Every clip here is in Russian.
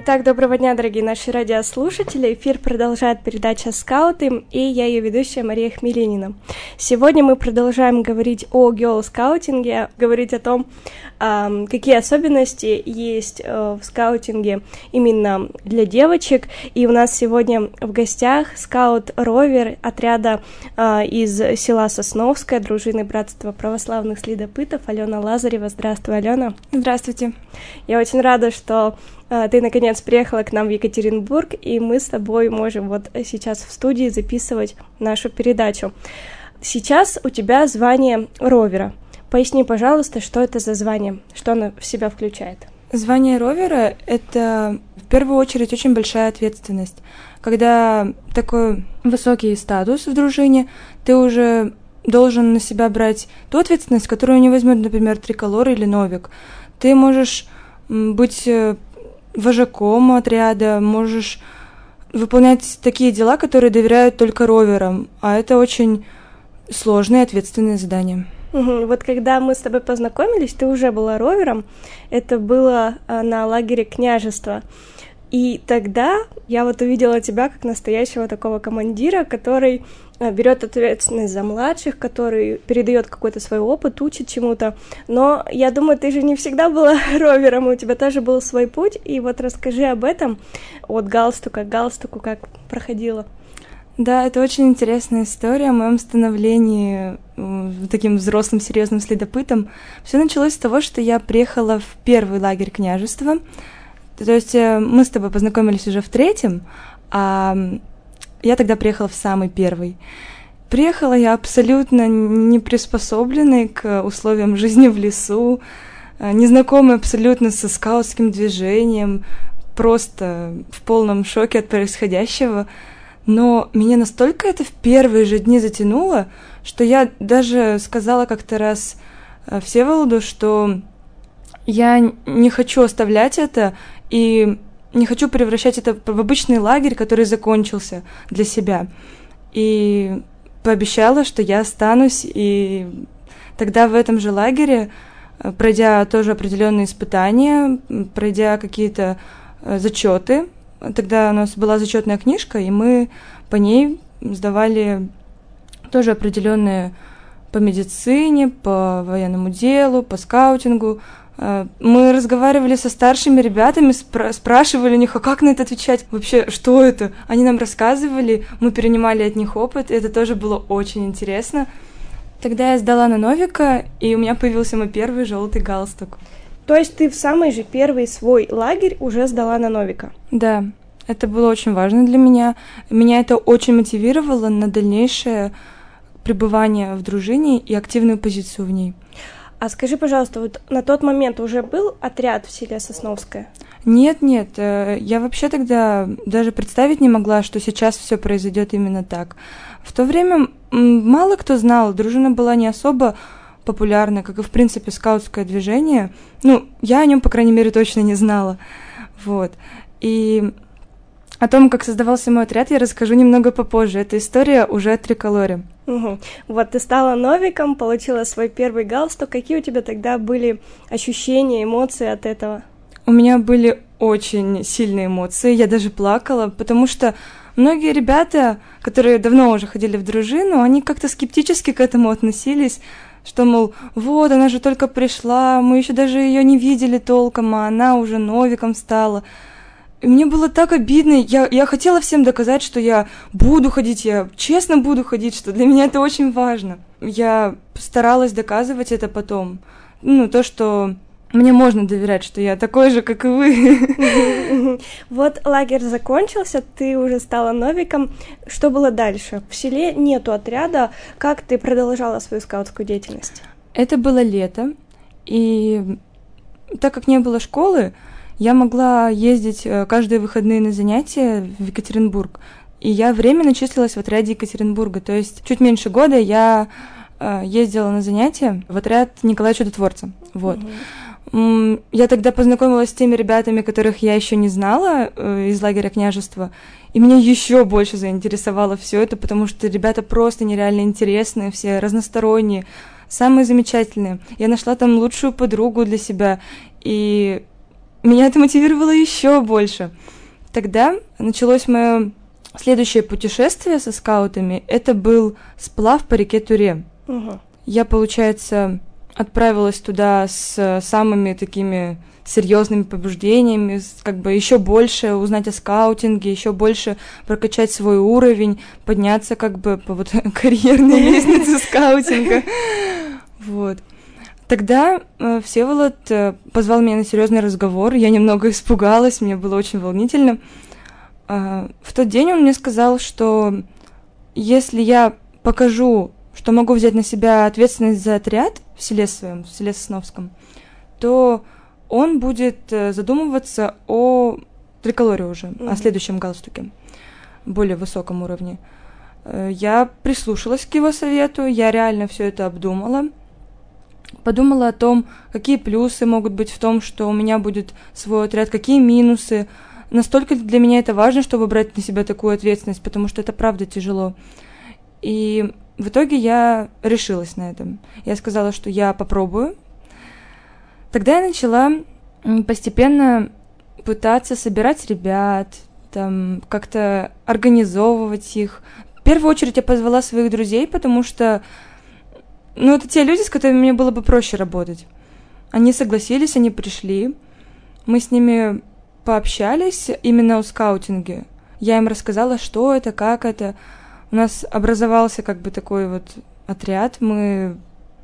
Итак, доброго дня, дорогие наши радиослушатели. Эфир продолжает передача «Скауты», и я ее ведущая Мария Хмеленина. Сегодня мы продолжаем говорить о геоскаутинге, говорить о том, какие особенности есть в скаутинге именно для девочек. И у нас сегодня в гостях скаут-ровер отряда из села Сосновское, дружины Братства православных следопытов Алена Лазарева. Здравствуй, Алена. Здравствуйте. Я очень рада, что ты, наконец, приехала к нам в Екатеринбург, и мы с тобой можем вот сейчас в студии записывать нашу передачу. Сейчас у тебя звание ровера. Поясни, пожалуйста, что это за звание, что оно в себя включает. Звание ровера — это в первую очередь очень большая ответственность. Когда такой высокий статус в дружине, ты уже должен на себя брать ту ответственность, которую не возьмет, например, триколор или новик. Ты можешь быть вожаком отряда, можешь выполнять такие дела, которые доверяют только роверам, а это очень сложное и ответственное задание. Вот когда мы с тобой познакомились, ты уже была ровером, это было на лагере княжества. И тогда я вот увидела тебя как настоящего такого командира, который берет ответственность за младших, который передает какой-то свой опыт, учит чему-то. Но я думаю, ты же не всегда была ровером, у тебя тоже был свой путь. И вот расскажи об этом, от галстука к галстуку, как проходила. Да, это очень интересная история о моем становлении таким взрослым, серьезным следопытом. Все началось с того, что я приехала в первый лагерь княжества. То есть мы с тобой познакомились уже в третьем, а я тогда приехала в самый первый. Приехала я абсолютно не приспособленной к условиям жизни в лесу, незнакомой абсолютно со скаутским движением, просто в полном шоке от происходящего. Но меня настолько это в первые же дни затянуло, что я даже сказала как-то раз Всеволоду, что я не хочу оставлять это и не хочу превращать это в обычный лагерь, который закончился для себя. И пообещала, что я останусь, и тогда в этом же лагере, пройдя тоже определенные испытания, пройдя какие-то зачеты, тогда у нас была зачетная книжка, и мы по ней сдавали тоже определенные по медицине, по военному делу, по скаутингу. Мы разговаривали со старшими ребятами, спрашивали у них, а как на это отвечать? Вообще, что это? Они нам рассказывали, мы перенимали от них опыт, и это тоже было очень интересно. Тогда я сдала на новика, и у меня появился мой первый желтый галстук. То есть ты в самый же первый свой лагерь уже сдала на новика? Да, это было очень важно для меня. Меня это очень мотивировало на дальнейшее пребывание в дружине и активную позицию в ней. А скажи, пожалуйста, вот на тот момент уже был отряд в селе Сосновское? Нет, я вообще тогда даже представить не могла, что сейчас все произойдет именно так. В то время мало кто знал, дружина была не особо популярна, как и, в принципе, скаутское движение. Я о нем, по крайней мере, точно не знала. Вот. И о том, как создавался мой отряд, я расскажу немного попозже. Эта история уже о триколоре. Вот ты стала новиком, получила свой первый галстук. Какие у тебя тогда были ощущения, эмоции от этого? У меня были очень сильные эмоции, я даже плакала, потому что многие ребята, которые давно уже ходили в дружину, они как-то скептически к этому относились, что, мол, вот, она же только пришла, мы еще даже ее не видели толком, а она уже новиком стала. И мне было так обидно, я хотела всем доказать, что я буду ходить, я честно буду ходить, что для меня это очень важно. Я старалась доказывать это потом. То, что мне можно доверять, что я такой же, как и вы. Вот лагерь закончился, ты уже стала новиком. Что было дальше? В селе нету отряда. Как ты продолжала свою скаутскую деятельность? Это было лето, и так как не было школы, я могла ездить каждые выходные на занятия в Екатеринбург. И я временно числилась в отряде Екатеринбурга. То есть чуть меньше года я ездила на занятия в отряд Николая Чудотворца. Вот. Я тогда познакомилась с теми ребятами, которых я еще не знала из лагеря княжества. И меня еще больше заинтересовало все это, потому что ребята просто нереально интересные, все разносторонние, самые замечательные. Я нашла там лучшую подругу для себя. И меня это мотивировало еще больше. Тогда началось мое следующее путешествие со скаутами. Это был сплав по реке Туре. Я, получается, отправилась туда с самыми такими серьезными побуждениями, как бы еще больше узнать о скаутинге, еще больше прокачать свой уровень, подняться как бы по вот карьерной лестнице скаутинга. Вот. Тогда Всеволод позвал меня на серьезный разговор. Я немного испугалась, мне было очень волнительно. В тот день он мне сказал, что если я покажу, что могу взять на себя ответственность за отряд в селе своем, в селе Сосновском, то он будет задумываться о триколоре уже, о следующем галстуке, более высоком уровне. Я прислушалась к его совету, я реально все это обдумала. Подумала о том, какие плюсы могут быть в том, что у меня будет свой отряд, какие минусы. Настолько для меня это важно, чтобы брать на себя такую ответственность, потому что это правда тяжело. И в итоге я решилась на этом. Я сказала, что я попробую. Тогда я начала постепенно пытаться собирать ребят, там, как-то организовывать их. В первую очередь я позвала своих друзей, потому что это те люди, с которыми мне было бы проще работать. Они согласились, они пришли. Мы с ними пообщались именно о скаутинге. Я им рассказала, что это, как это. У нас образовался как бы такой вот отряд. Мы...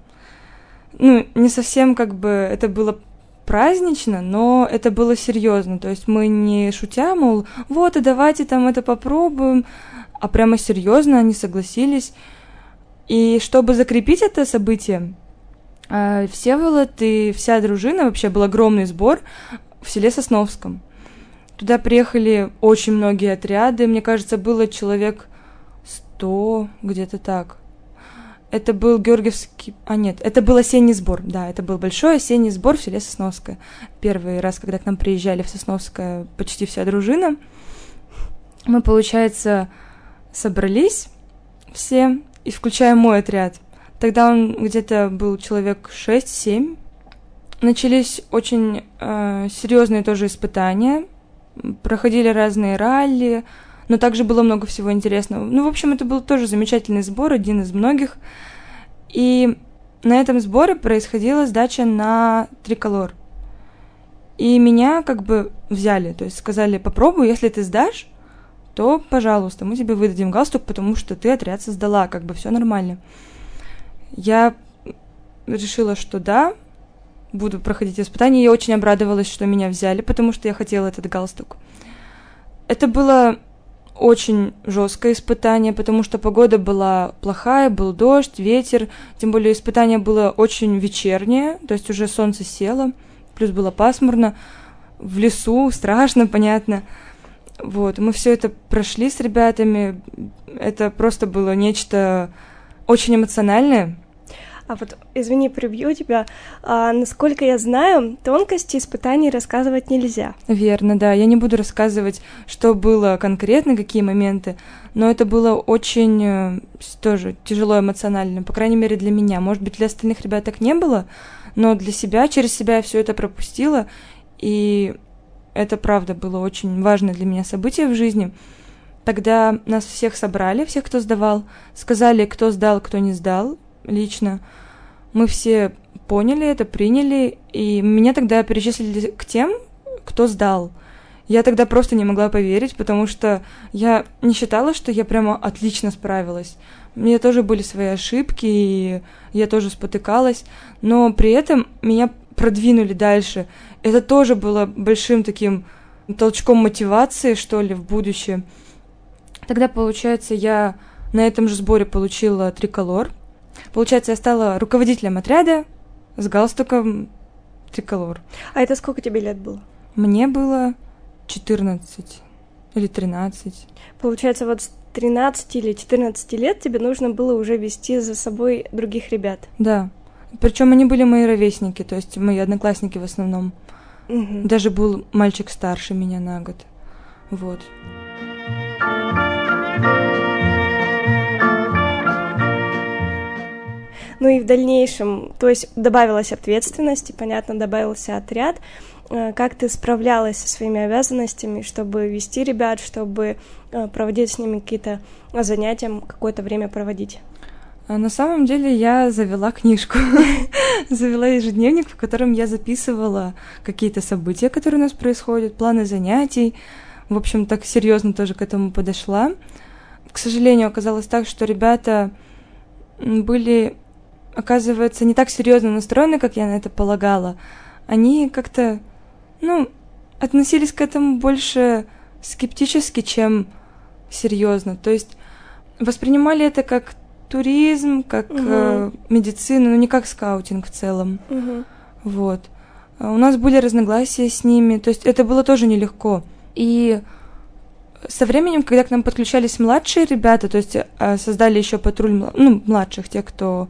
не совсем как бы это было празднично, но это было серьезно. То есть мы не шутя, мол, вот, и давайте там это попробуем, а прямо серьезно они согласились. И чтобы закрепить это событие, Всеволод и вся дружина, вообще был огромный сбор в селе Сосновском. Туда приехали очень многие отряды, мне кажется, было человек 100, где-то так. Это был Георгиевский... это был осенний сбор, да, это был большой осенний сбор в селе Сосновское. Первый раз, когда к нам приезжали в Сосновское почти вся дружина, мы, получается, собрались все, и включая мой отряд. Тогда он где-то был человек 6-7. Начались очень серьезные тоже испытания. Проходили разные ралли, но также было много всего интересного. В общем, это был тоже замечательный сбор, один из многих. И на этом сборе происходила сдача на триколор. И меня как бы взяли, то есть сказали, попробуй, если ты сдашь, то, пожалуйста, мы тебе выдадим галстук, потому что ты отряд создала, как бы все нормально. Я решила, что да, буду проходить испытания. Я очень обрадовалась, что меня взяли, потому что я хотела этот галстук. Это было очень жесткое испытание, потому что погода была плохая, был дождь, ветер, тем более испытание было очень вечернее, то есть уже солнце село, плюс было пасмурно, в лесу, страшно, понятно. Вот, мы все это прошли с ребятами, это просто было нечто очень эмоциональное. А вот, извини, прибью тебя. Насколько я знаю, тонкости испытаний рассказывать нельзя. Верно, да. Я не буду рассказывать, что было конкретно, какие моменты, но это было очень тоже тяжело эмоционально, по крайней мере для меня. Может быть, для остальных ребят так не было, но для себя, через себя я все это пропустила, и это, правда, было очень важное для меня событие в жизни. Тогда нас всех собрали, всех, кто сдавал, сказали, кто сдал, кто не сдал, лично. Мы все поняли это, приняли, и меня тогда перечислили к тем, кто сдал. Я тогда просто не могла поверить, потому что я не считала, что я прямо отлично справилась. У меня тоже были свои ошибки, и я тоже спотыкалась, но при этом меня продвинули дальше. Это тоже было большим таким толчком мотивации, что ли, в будущее. Тогда, получается, я на этом же сборе получила триколор. Получается, я стала руководителем отряда с галстуком триколор. А это сколько тебе лет было? Мне было 14 или 13. Получается, вот с 13 или 14 лет тебе нужно было уже вести за собой других ребят. Да. Причем они были мои ровесники, то есть мои одноклассники в основном. Угу. Даже был мальчик старше меня на год. Вот. Ну и в дальнейшем, то есть добавилась ответственность, понятно, добавился отряд. Как ты справлялась со своими обязанностями, чтобы вести ребят, чтобы проводить с ними какие-то занятия, какое-то время проводить? На самом деле я завела книжку, завела ежедневник, в котором я записывала какие-то события, которые у нас происходят, планы занятий. В общем, так серьезно тоже к этому подошла. К сожалению, оказалось так, что ребята были, оказывается, не так серьезно настроены, как я на это полагала. Они как-то, относились к этому больше скептически, чем серьезно. То есть воспринимали это как туризм, как медицину, но не как скаутинг в целом. Вот. У нас были разногласия с ними, то есть это было тоже нелегко. И со временем, когда к нам подключались младшие ребята, то есть создали еще патруль младших, тех, кто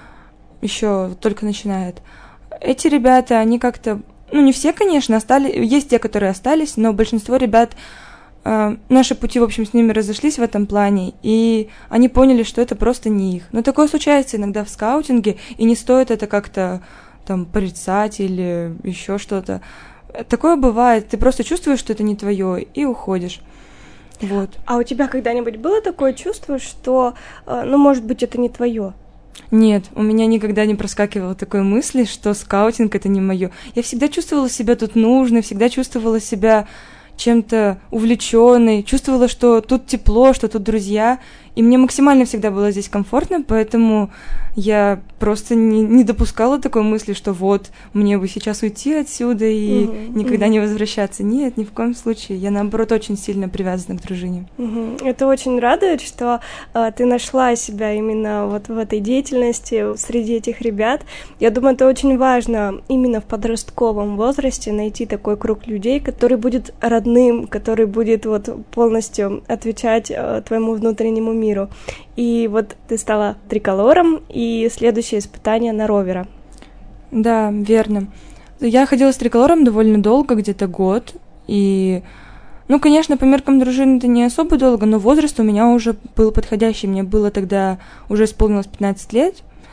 еще только начинает, эти ребята, они как-то, не все, конечно, остались, есть те, которые остались, но большинство ребят, наши пути, в общем, с ними разошлись в этом плане, и они поняли, что это просто не их. Но такое случается иногда в скаутинге, и не стоит это как-то там порицать или еще что-то. Такое бывает, ты просто чувствуешь, что это не твое, и уходишь. Вот. А у тебя когда-нибудь было такое чувство, что, может быть, это не твое? Нет, у меня никогда не проскакивало такой мысли, что скаутинг — это не мое. Я всегда чувствовала себя тут нужной, всегда чувствовала себя чем-то увлеченной, чувствовала, что тут тепло, что тут друзья, и мне максимально всегда было здесь комфортно, поэтому я просто не допускала такой мысли, что вот, мне бы сейчас уйти отсюда и никогда не возвращаться. Нет, ни в коем случае. Я, наоборот, очень сильно привязана к дружине. Это очень радует, что ты нашла себя именно вот в этой деятельности среди этих ребят. Я думаю, это очень важно именно в подростковом возрасте найти такой круг людей, который будет родным, который будет вот полностью отвечать твоему внутреннему миру. И вот ты стала триколором, и следующее испытание на ровера. Да, верно. Я ходила с триколором довольно долго, где-то год, и, конечно, по меркам дружины это не особо долго, но возраст у меня уже был подходящий, мне было тогда, уже исполнилось 15 лет,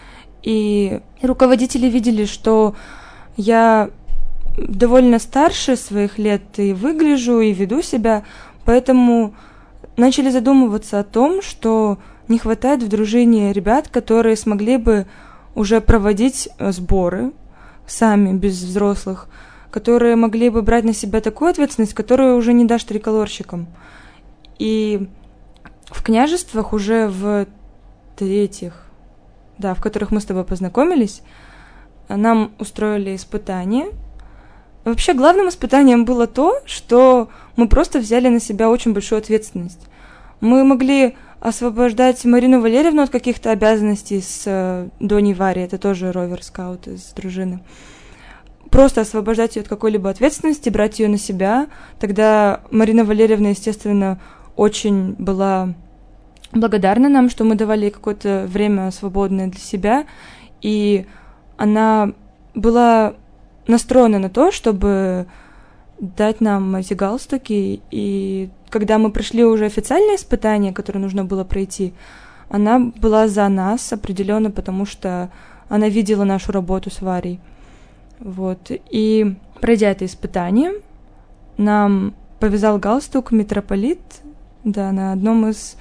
и руководители видели, что я довольно старше своих лет и выгляжу, и веду себя, поэтому начали задумываться о том, что не хватает в дружине ребят, которые смогли бы уже проводить сборы сами, без взрослых, которые могли бы брать на себя такую ответственность, которую уже не дашь триколорщикам. И в княжествах уже в которых мы с тобой познакомились, нам устроили испытание. Вообще главным испытанием было то, что мы просто взяли на себя очень большую ответственность. Мы могли освобождать Марину Валерьевну от каких-то обязанностей с Доней Вари, это тоже ровер-скаут из дружины. Просто освобождать ее от какой-либо ответственности, брать ее на себя. Тогда Марина Валерьевна, естественно, очень была благодарна нам, что мы давали ей какое-то время свободное для себя, и она была настроена на то, чтобы дать нам эти галстуки, и когда мы прошли уже официальное испытание, которое нужно было пройти, она была за нас определенно, потому что она видела нашу работу с Варей. Вот. И пройдя это испытание, нам повязал галстук митрополит, на одном из...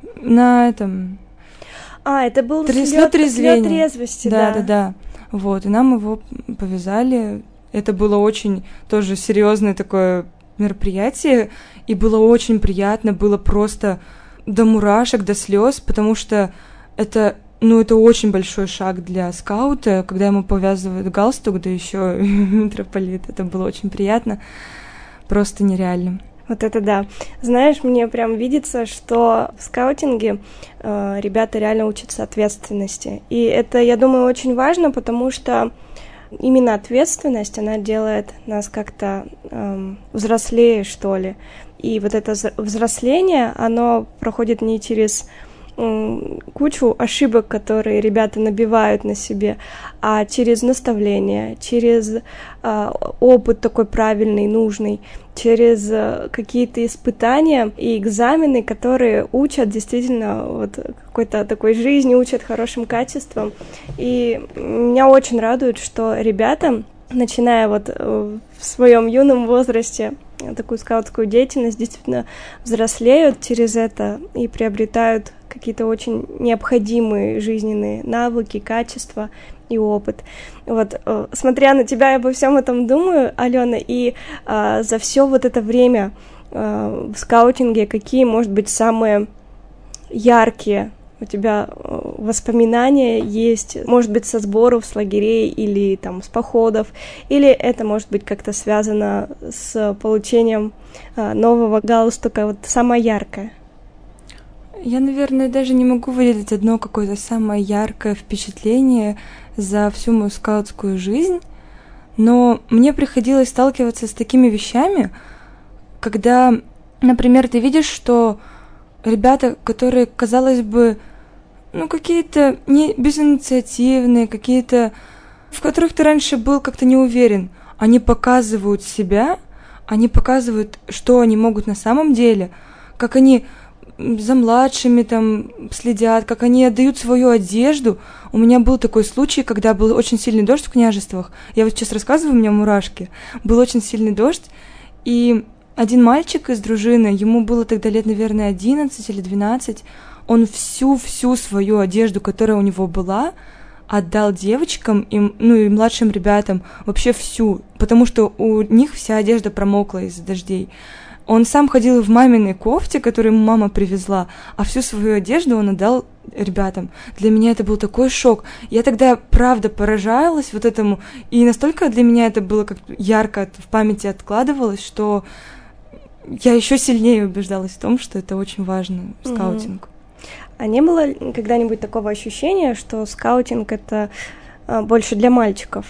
это был слёт трезвости, да. Вот, и нам его повязали. Это было очень тоже серьезное такое мероприятие, и было очень приятно, было просто до мурашек, до слез, потому что это очень большой шаг для скаута, когда ему повязывают галстук, да еще митрополит. Это было очень приятно, просто нереально. Вот это да. Знаешь, мне прям видится, что в скаутинге ребята реально учатся ответственности. И это, я думаю, очень важно, потому что именно ответственность, она делает нас как-то взрослее, что ли. И вот это взросление, оно проходит не через кучу ошибок, которые ребята набивают на себе, а через наставление, через опыт такой правильный, нужный, через какие-то испытания и экзамены, которые учат действительно вот какой-то такой жизни, учат хорошим качествам. И меня очень радует, что ребята, начиная вот в своем юном возрасте такую скаутскую деятельность, действительно взрослеют через это и приобретают какие-то очень необходимые жизненные навыки, качества и опыт. Вот, смотря на тебя, я обо всем этом думаю, Алена, и за все вот это время в скаутинге какие, может быть, самые яркие у тебя воспоминания есть, может быть, со сборов, с лагерей или там с походов, или это может быть как-то связано с получением нового галстука, вот самое яркое? Я, наверное, даже не могу выделить одно какое-то самое яркое впечатление за всю мою скаутскую жизнь, но мне приходилось сталкиваться с такими вещами, когда, например, ты видишь, что ребята, которые, казалось бы, какие-то не безинициативные, какие-то, в которых ты раньше был как-то не уверен, они показывают себя, они показывают, что они могут на самом деле, как они за младшими там следят, как они отдают свою одежду. У меня был такой случай, когда был очень сильный дождь в княжествах. Я вот сейчас рассказываю, у меня мурашки. Был очень сильный дождь, и один мальчик из дружины, ему было тогда лет, наверное, 11 или 12, он всю свою одежду, которая у него была, отдал девочкам и младшим ребятам, вообще всю, потому что у них вся одежда промокла из-за дождей. Он сам ходил в маминой кофте, которую ему мама привезла, а всю свою одежду он отдал ребятам. Для меня это был такой шок. Я тогда, правда, поражалась вот этому, и настолько для меня это было как ярко в памяти откладывалось, что я еще сильнее убеждалась в том, что это очень важно в скаутинг. А не было когда-нибудь такого ощущения, что скаутинг — это больше для мальчиков?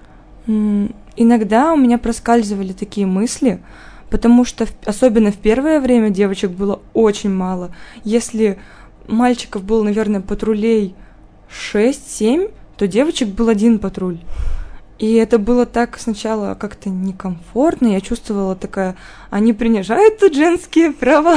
Иногда у меня проскальзывали такие мысли, потому что особенно в первое время девочек было очень мало. Если мальчиков было, наверное, патрулей 6-7, то девочек был 1 патруль. И это было так сначала как-то некомфортно. Я чувствовала такая, они принижают тут женские права.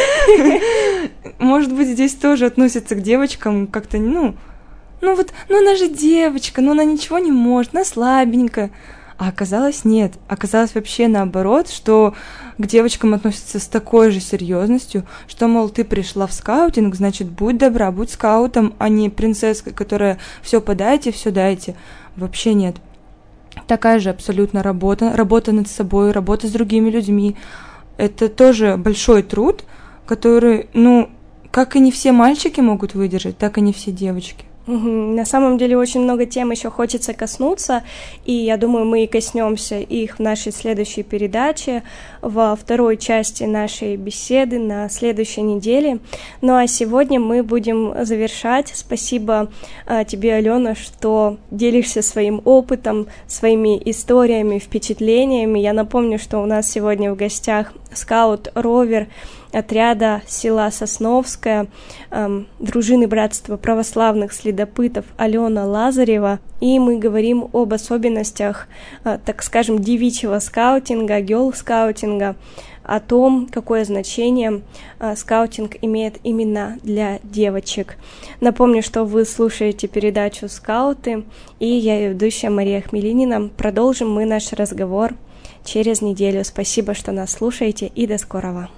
Может быть, здесь тоже относятся к девочкам как-то, она же девочка, она ничего не может, она слабенькая. А оказалось нет. Оказалось вообще наоборот, что к девочкам относятся с такой же серьезностью, что, мол, ты пришла в скаутинг, значит, будь добра, будь скаутом, а не принцесской, которая все подайте, все дайте. Вообще нет. Такая же абсолютно работа над собой, работа с другими людьми. Это тоже большой труд, который, как и не все мальчики могут выдержать, так и не все девочки. На самом деле очень много тем еще хочется коснуться, и я думаю, мы и коснемся их в нашей следующей передаче, во второй части нашей беседы на следующей неделе. Ну а сегодня мы будем завершать. Спасибо тебе, Алена, что делишься своим опытом, своими историями, впечатлениями. Я напомню, что у нас сегодня в гостях скаут-ровер отряда села Сосновское, дружины Братства православных следопытов Алена Лазарева, и мы говорим об особенностях, так скажем, девичьего скаутинга, гёрл-скаутинга, о том, какое значение скаутинг имеет именно для девочек. Напомню, что вы слушаете передачу «Скауты», и я ее ведущая Мария Хмелинина. Продолжим мы наш разговор через неделю. Спасибо, что нас слушаете, и до скорого.